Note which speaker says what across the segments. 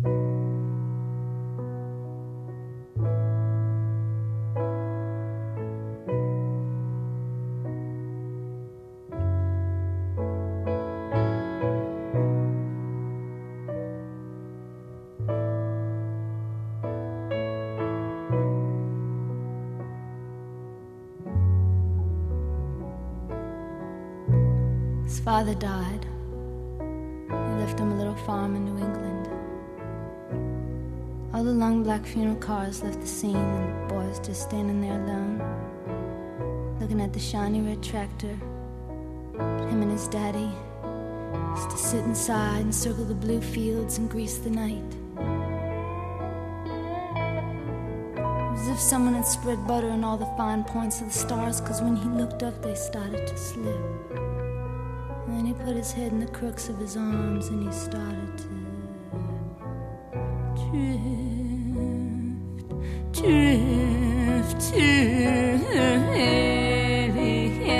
Speaker 1: His father died. He left him a little farm in New England. All the long black funeral cars left the scene, and the boy's just standing there alone, looking at the shiny red tractor. Him and his daddy used to sit inside and circle the blue fields and grease the night. It was as if someone had spread butter on all the fine points of the stars, 'cause when he looked up they started to slip. And then he put his head in the crooks of his arms and he started to drift to heavy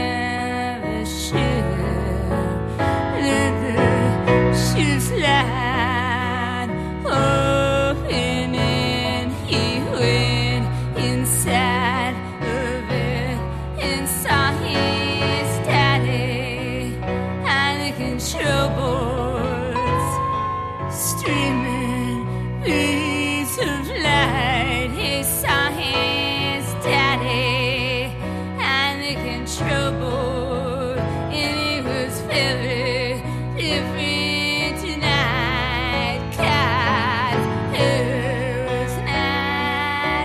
Speaker 1: ship. Let the ship slide open and he went inside of it and saw his daddy and the control boards streaming beams of light. He saw his daddy and the control board, and it was very different tonight. 'Cause it was not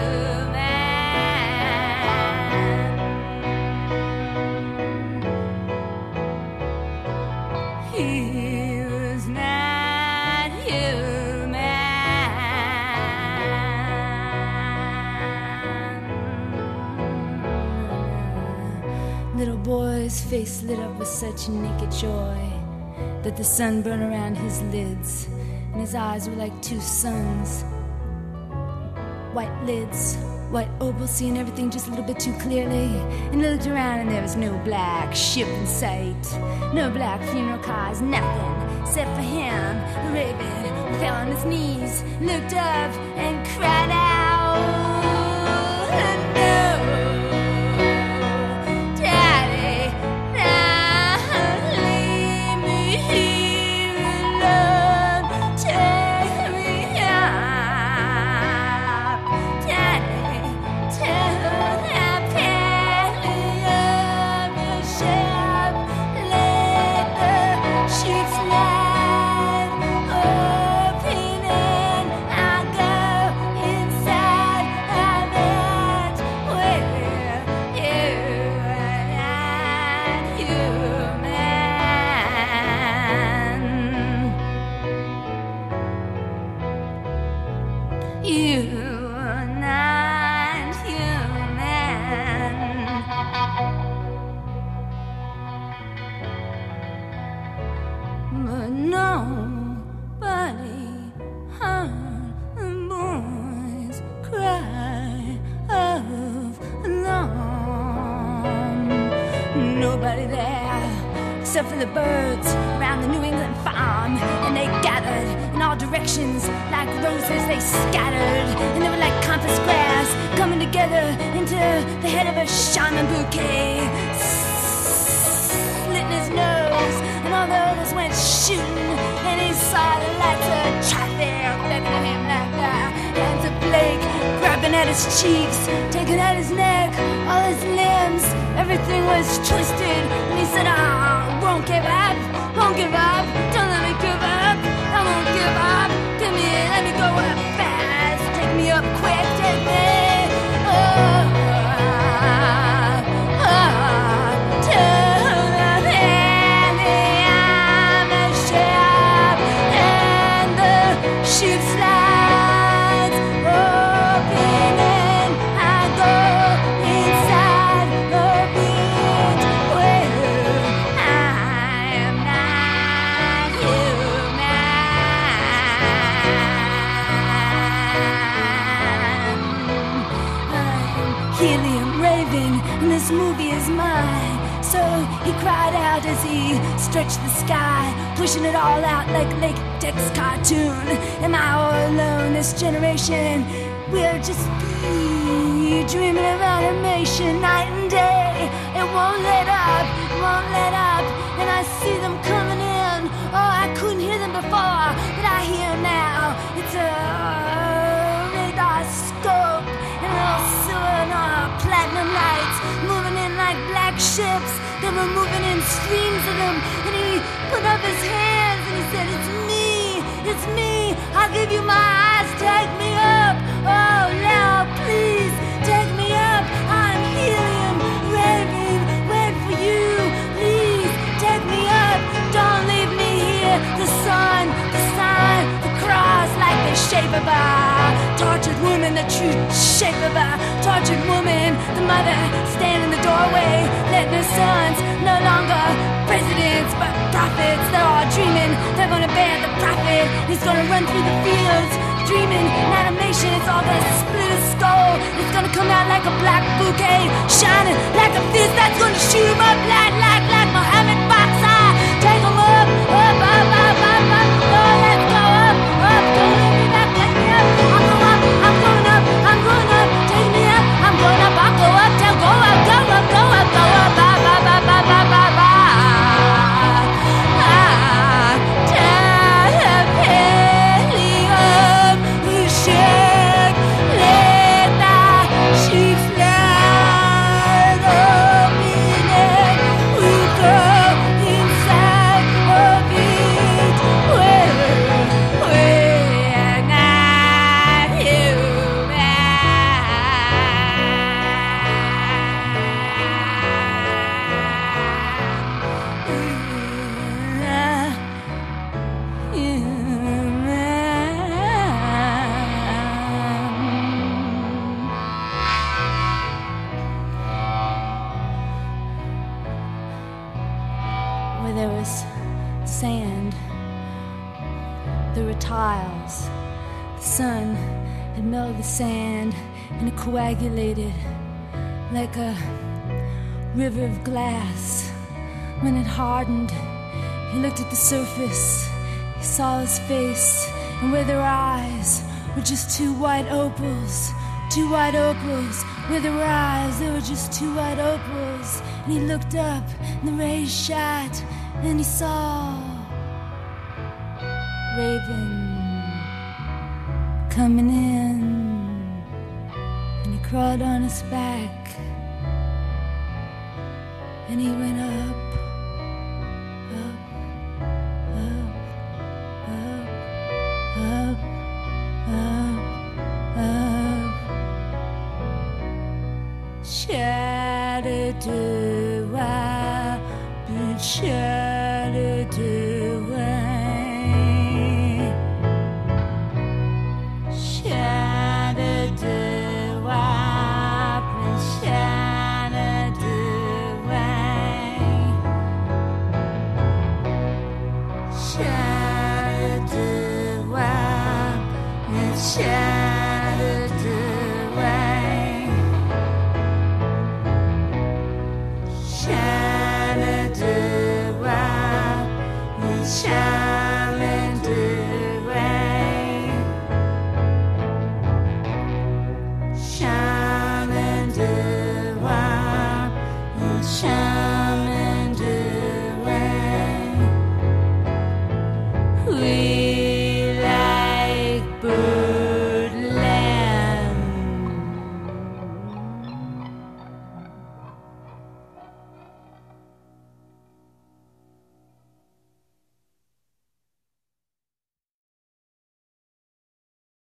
Speaker 1: human. He was not human. Little boy's face lit up with such naked joy that the sun burned around his lids, and his eyes were like two suns. White lids, white opal, seeing everything just a little bit too clearly. And he looked around and there was no black ship in sight, no black funeral cars, nothing except for him. The raven fell on his knees, looked up and cried out, "No, Daddy, now leave me here alone. Take me up, Daddy, tell that penny of the ship. Let the ship slide open and I go inside of it. Where you are not human. You are not human." But nobody heard the boys cry of alarm. Nobody there except for the birds around the New England farm, and they gathered in all directions like roses. They scattered, and they were like compass grass coming together into the head of a shaman bouquet, slitting his nose, and all the others went shooting, and he saw the lights of traffic looking at him like that. Hands of Blake grabbing at his cheeks, taking at his neck, all his limbs, everything was twisted, and he said, "I won't give up, won't give up, don't let me give up, I won't give up, give me, let me go up fast, take me up quick, take me, to the penny of the ship, and the ship slides open and I go inside of it. Well, I am not human. I'm helium raven, and this movie is mine. So he cried out as he stretched the sky, pushing it all out like latex cartoon. And my this generation will just be dreaming of animation night and day. It won't let up, won't let up. And I see them coming in. Oh, I couldn't hear them before, but I hear them now. It's a radar scope and also platinum lights moving in like black ships. They were moving in streams of them. And he put up his hands and he said, it's me, I'll give you my eyes, take me up. Oh, now please, take me up. I'm helium, raving, wait for you. Please, take me up, don't leave me here. The sun, the sign, the cross, like the shape of a tortured woman, the true shape of a tortured woman. The mother stand in the doorway, letting her sons no longer presidents but prophets. They're all dreaming they're gonna bear the prophet. He's gonna run through the fields dreaming in animation. It's all gonna split his skull. It's gonna come out like a black bouquet, shining like a fist that's gonna shoot him up like Mohammed Boxer. Take him up, up, up, up, up, up. Oh, let's go up, up. Don't let me back, let me up. I'm going up, I'm going up, I'm going up. Take me up, I'm going up, I'll go up, tell go up, go up, go up, go up, up, up, up, up, up, up, up. Where there was sand, there were tiles. The sun had melted the sand and it coagulated like a river of glass. When it hardened, he looked at the surface. He saw his face, and where their eyes were just two white opals. Two white opals. Where there were eyes, there were just two white opals. And he looked up, and the rays shot, and he saw Raven coming in. And he crawled on his back, and he went up, up, up, up, up, up, up. Shattered-a-wah, but shattered-away. Shattered-a-wah, but shattered-away. Shattered-a-wah, but shattered-away.